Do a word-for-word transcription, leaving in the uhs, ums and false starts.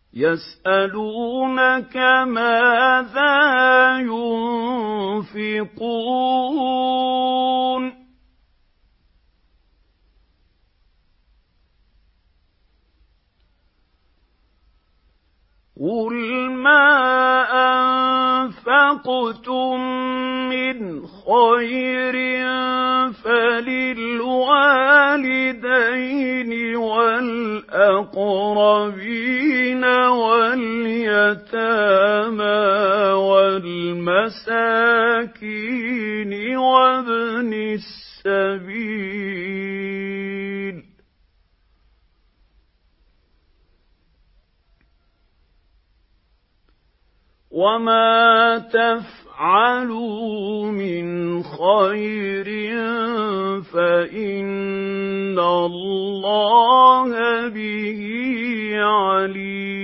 يَسْأَلُونَكَ مَاذَا يُنفِقُونَ قُلْ مَا أَنفَقْتُم مِّنْ خَيْرٍ فَلِلْوَالِدَيْنِ وَالْأَقْرَبِينَ وَالْيَتَامَىٰ وَالْمَسَاكِينِ وَابْنِ السَّبِيلِ ۗ وَمَا تَفْعَلُوا مِنْ خَيْرٍ فَإِنَّ اللَّهَ بِهِ عَلِيمٌ.